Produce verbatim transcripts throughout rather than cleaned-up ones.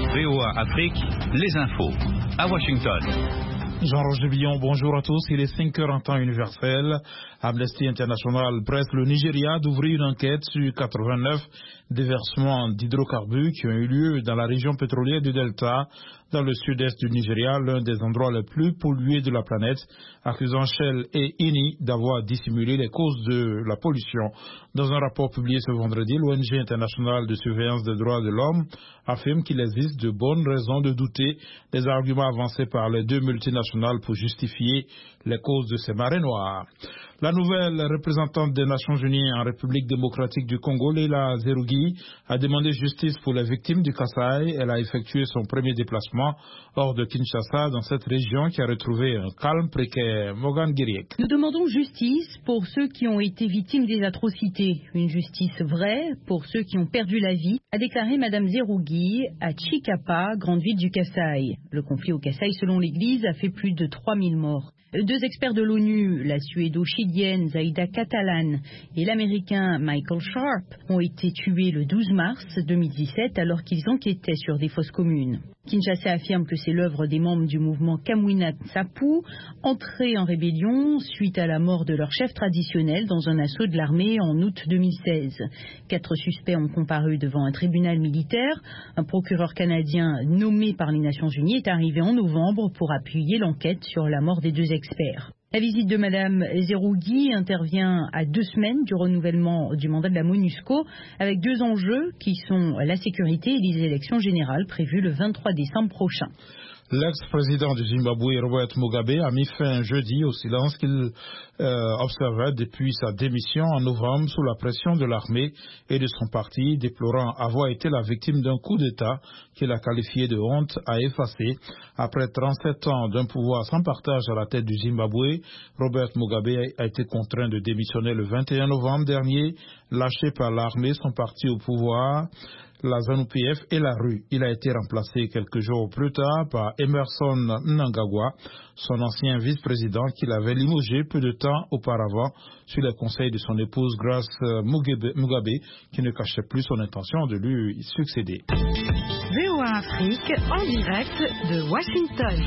V O A Afrique, les infos. À Washington. Jean-Roger Billon, bonjour à tous. Il est cinq heures en temps universel. Amnesty International presse le Nigeria d'ouvrir une enquête sur quatre-vingt-neuf déversements d'hydrocarbures qui ont eu lieu dans la région pétrolière du Delta, dans le sud-est du Nigeria, l'un des endroits les plus pollués de la planète, accusant Shell et Eni d'avoir dissimulé les causes de la pollution. Dans un rapport publié ce vendredi, l'O N G internationale de surveillance des droits de l'homme affirme qu'il existe de bonnes raisons de douter des arguments avancés par les deux multinationales pour justifier les causes de ces marées noires. La nouvelle représentante des Nations Unies en République démocratique du Congo, Leila Zerugi, a demandé justice pour les victimes du Kasaï. Elle a effectué son premier déplacement hors de Kinshasa dans cette région qui a retrouvé un calme précaire. Morgan Guiriek. Nous demandons justice pour ceux qui ont été victimes des atrocités. Une justice vraie pour ceux qui ont perdu la vie, a déclaré Madame Zerugi à Chikapa, grande ville du Kasaï. Le conflit au Kasaï, selon l'Église, a fait plus de trois mille morts. Deux experts de l'ONU, la suédo-chilienne Zaida Catalan et l'américain Michael Sharp, ont été tués le douze mars deux mille dix-sept alors qu'ils enquêtaient sur des fosses communes. Kinshasa affirme que c'est l'œuvre des membres du mouvement Kamwina Nsapu, entrés en rébellion suite à la mort de leur chef traditionnel dans un assaut de l'armée en août deux mille seize. Quatre suspects ont comparu devant un tribunal militaire. Un procureur canadien nommé par les Nations Unies est arrivé en novembre pour appuyer l'enquête sur la mort des deux experts. La visite de Madame Zerugi intervient à deux semaines du renouvellement du mandat de la MONUSCO avec deux enjeux qui sont la sécurité et les élections générales prévues le vingt-trois décembre prochain. L'ex-président du Zimbabwe, Robert Mugabe, a mis fin jeudi au silence qu'il euh, observait depuis sa démission en novembre sous la pression de l'armée et de son parti, déplorant avoir été la victime d'un coup d'État qu'il a qualifié de honte à effacer. Après trente-sept ans d'un pouvoir sans partage à la tête du Zimbabwe, Robert Mugabe a été contraint de démissionner le vingt et un novembre dernier, lâché par l'armée, son parti au pouvoir, la ZANU P F et la rue. Il a été remplacé quelques jours plus tard par Emerson Mnangagwa, son ancien vice-président qu'il avait limogé peu de temps auparavant sur les conseils de son épouse Grace Mugabe, qui ne cachait plus son intention de lui succéder. V O A Afrique en direct de Washington.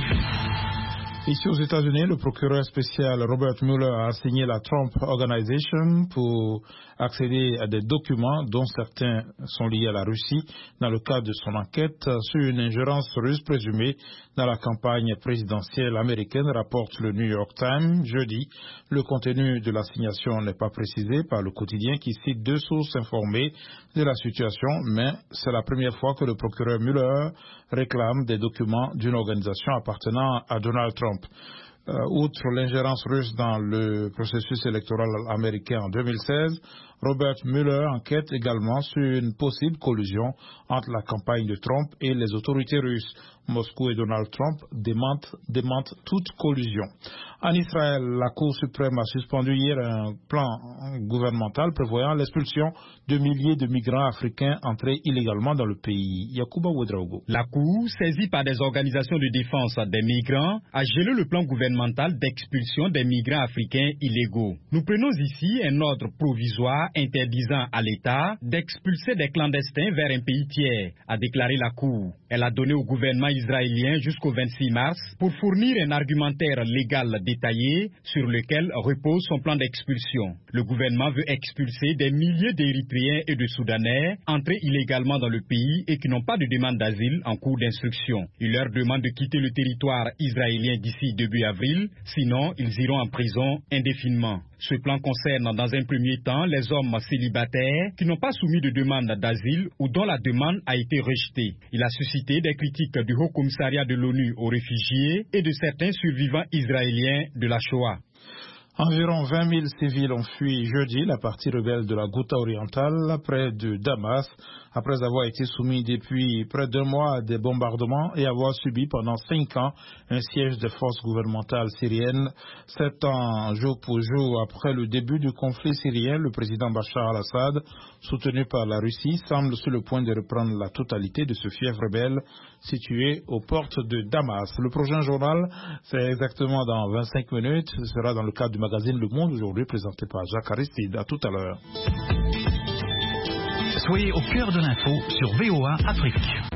Ici aux États-Unis, le procureur spécial Robert Mueller a signé la Trump Organization pour accéder à des documents dont certains sont liés à la Russie dans le cadre de son enquête sur une ingérence russe présumée dans la campagne présidentielle américaine, rapporte le New York Times jeudi. Le contenu de l'assignation n'est pas précisé par le quotidien qui cite deux sources informées de la situation, mais c'est la première fois que le procureur Mueller réclame des documents d'une organisation appartenant à Donald Trump. Euh, outre l'ingérence russe dans le processus électoral américain en deux mille seize, Robert Mueller enquête également sur une possible collusion entre la campagne de Trump et les autorités russes. Moscou et Donald Trump démentent, démentent toute collusion. En Israël, la Cour suprême a suspendu hier un plan gouvernemental prévoyant l'expulsion de milliers de migrants africains entrés illégalement dans le pays. Yacouba Ouedraogo. La Cour, saisie par des organisations de défense des migrants, a gelé le plan gouvernemental d'expulsion des migrants africains illégaux. Nous prenons ici un ordre provisoire interdisant à l'État d'expulser des clandestins vers un pays tiers, a déclaré la Cour. Elle a donné au gouvernement israélien jusqu'au vingt-six mars pour fournir un argumentaire légal détaillé sur lequel repose son plan d'expulsion. Le gouvernement veut expulser des milliers d'Érythréens et de Soudanais entrés illégalement dans le pays et qui n'ont pas de demande d'asile en cours d'instruction. Il leur demande de quitter le territoire israélien d'ici début avril, sinon ils iront en prison indéfiniment. Ce plan concerne dans un premier temps les hommes célibataires qui n'ont pas soumis de demande d'asile ou dont la demande a été rejetée. Il a suscité des critiques du Haut Commissariat de l'ONU aux réfugiés et de certains survivants israéliens de la Shoah. Environ vingt mille civils ont fui jeudi la partie rebelle de la Ghouta orientale près de Damas, après avoir été soumis depuis près d'un mois à des bombardements et avoir subi pendant cinq ans un siège des forces gouvernementales syriennes. Sept ans jour pour jour après le début du conflit syrien, le président Bachar al-Assad, soutenu par la Russie, semble sur le point de reprendre la totalité de ce fief rebelle situé aux portes de Damas. Le prochain journal, c'est exactement dans vingt-cinq minutes. Ce sera dans le cadre du magazine Le Monde aujourd'hui, présenté par Jacques Aristide. À tout à l'heure. Soyez au cœur de l'info sur V O A Afrique.